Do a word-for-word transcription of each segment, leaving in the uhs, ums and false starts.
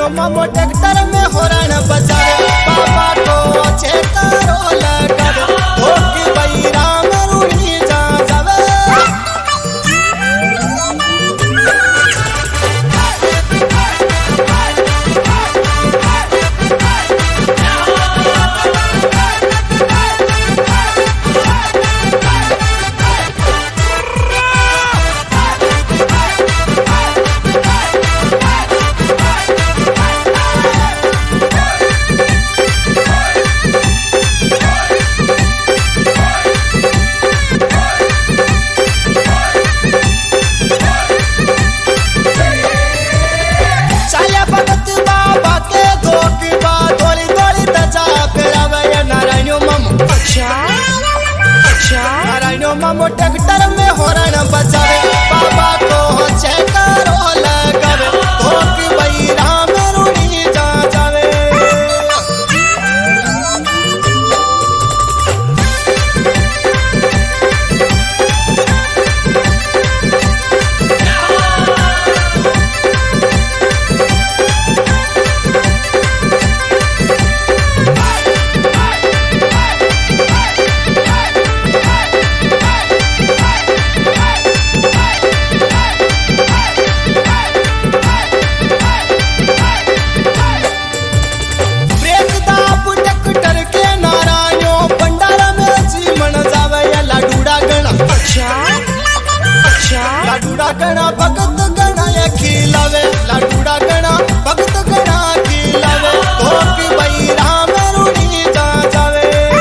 नारायणो मामो ट्रैक्टर में होरण बजावे बाबा को चेतारो लगवे धोकी भाई राम रूढ़ी जा जावे मामो ट्रैक्टर में होरण बजावे बाबा को चेतारो लगवे धोकी भाई राम रूढ़ी जा जावे लाडूड़ा गणा भगत गणा खिलावे लाडूड़ा गणा भगत गणा खिलावे धोकी भाई राम रूढ़ी जा जावे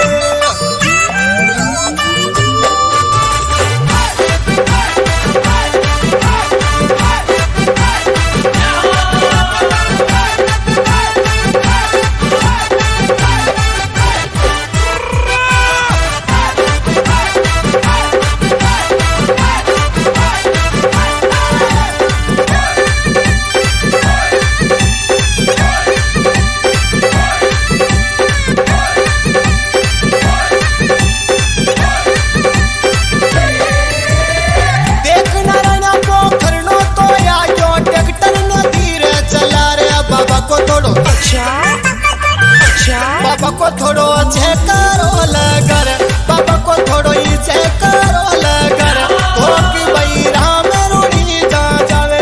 बाबा को थोड़ो चेतारो लगरे बाबा को थोड़ो ही चेतारो लगरे धोकी भाई राम रूढ़ी जा जावे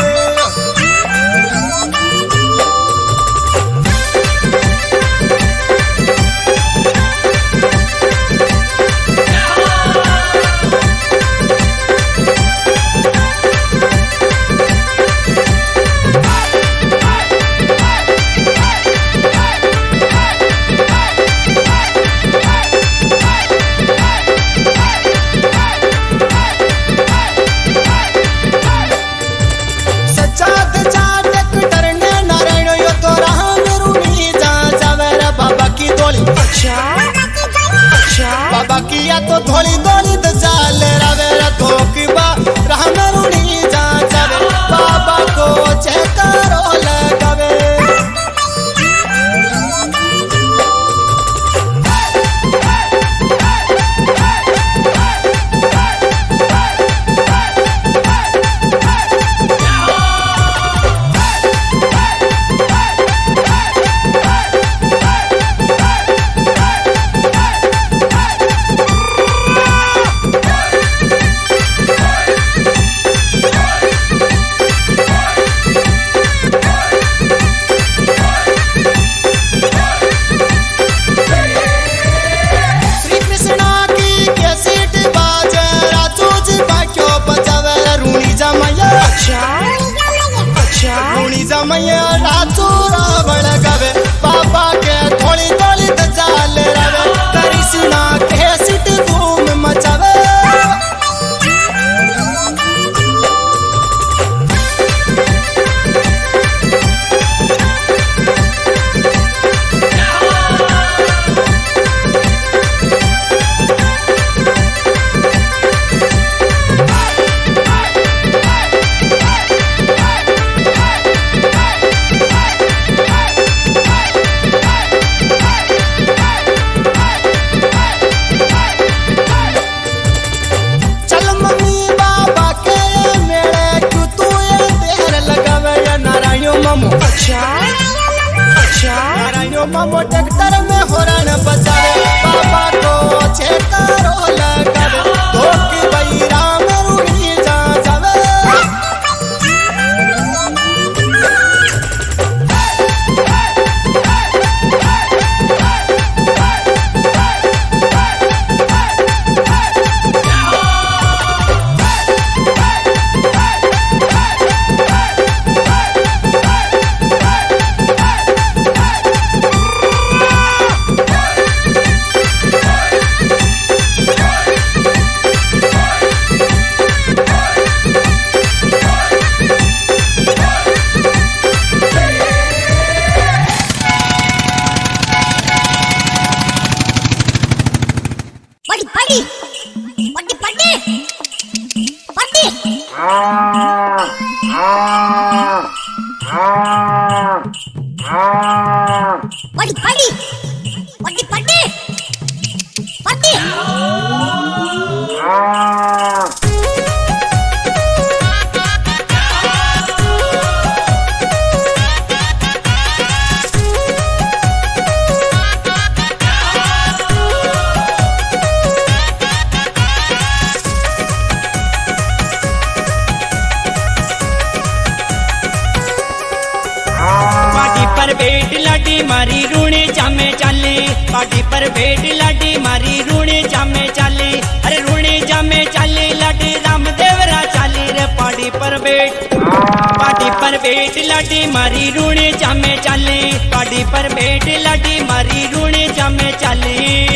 बाबा किया तो थोड़ी दौड़ी तो चाल रवे धोकी बा राम रूढ़ी जा जावे बाबा को चेतारो लगवे मैया राचूरा बड़गवे बाबा के थोड़ी थोड़ी चाल रवे कृष्णा के सिट धूम मचावे नारायण मामो ट्रैक्टर में होरन बजावे बाबा को छेकारो लगन तो की बैरा में रूड़ी जा जावे बेट लाडी मारी रूणे जामे चाले पाटी पर बेट लाडी मारी रूणे जामे चाले अरे रूणे जामे चाले लाडी रामदेवरा चाली रे पाटी पर बेट पाटी पर बेट लाडी मारी रूणे जामे चाले पाटी पर बेट लाडी मारी रूणे जामे चाले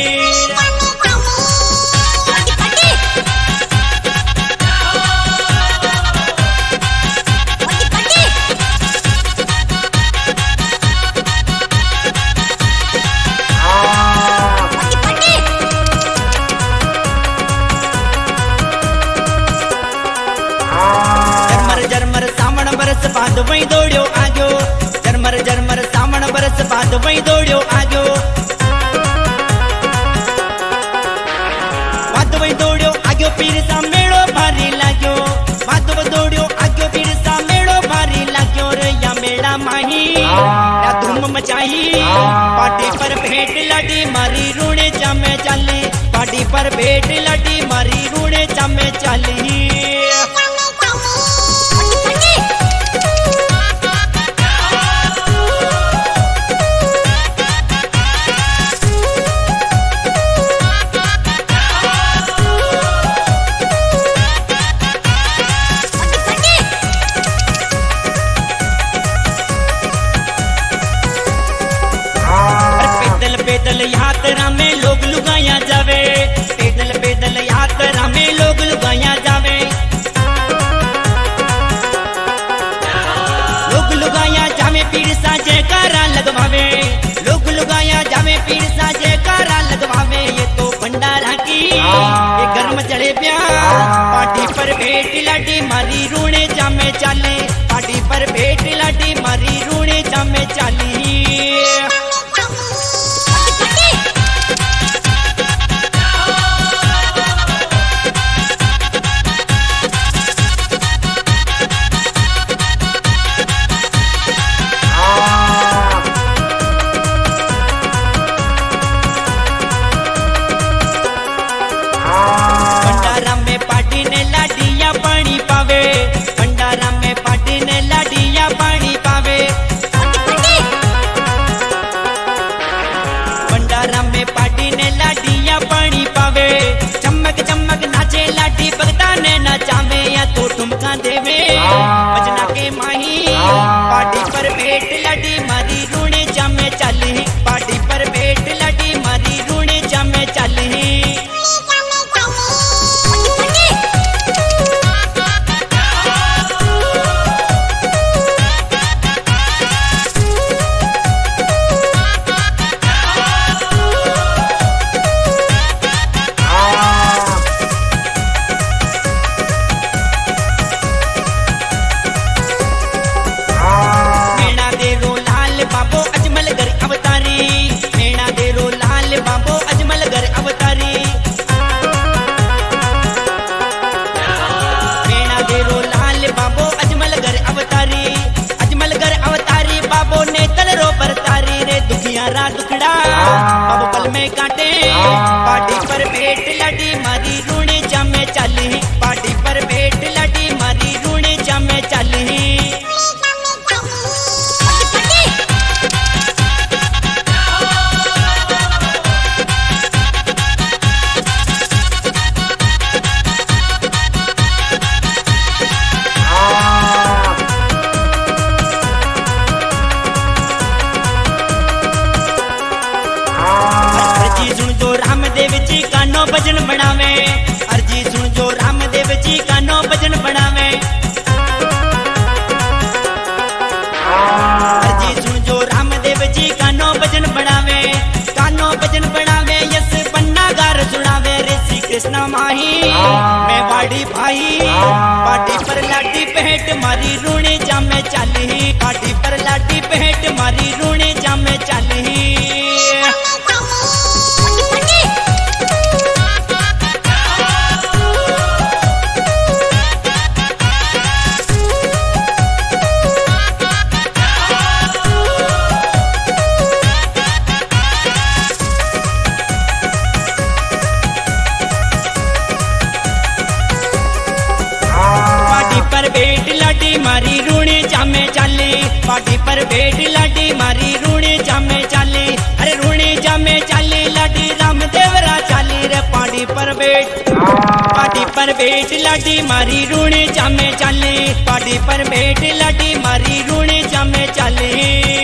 बाद वही दौड़ो आजो जरमर जरमर सावण बरस बाद वही दौड़ो आजो बाद वही दौड़ो आजो पीर सा मेड़ो भारी लागो बाद वो दौड़ो आजो पीर सा मेड़ो भारी लागो रे या मेड़ा माही या धूम मचाही पाटी पर भेंट लाडी मारी रूणे जामे चाली पाटी पर भेंट लाडी मारी रूणे जामे चाली पैदल यात्रा में लोग लुगाया जावे पैदल पैदल यात्रा में लोग लुगाया जावे लोग लुगाया जावे पीर सा जयकारा लगवावे लोग लुगाया जावे पीर सा जयकारा लगवावे ये तो भंडारा की ये गर्म चढ़े प्या पाटी पर भेट लाडी मारी रूणे जामे चाले पाटी पर भेट लाडी मारी रूणे जामे चाली देवे बजना के माही पाटी पर भेट लाडी मारी रूणे जामे चाली पाटी पर भेट लाडी मारी रूणे जामे चाली लाल कानो भजन बनावे। अर्जी सुन जो रामदेव जी कानो भजन बनावे। अर्जी सुन जो रामदेव जी कानो भजन बनावे। कानो भजन बनावे यस पन्ना गार सुनावे। रे श्री कृष्ण माही मैं बाड़ी भाई पाटी पर लाठी पहेट मारी रूणे जामे चाली। पाटी पर लाठी पहेट मारी रूणे जामे चाली। बेट लाडी मारी रूणे जामे चाली। पाटी पर बेट लाडी मारी रूणे जामे चाली। अरे रूणे जामे चाली लाडी रामदेवरा चाली रे। पाटी पर बेट पाटी पर बेट लाडी मारी रूणे जामे चाली। पाटी पर बेट लाडी मारी रूणे जामे चाली।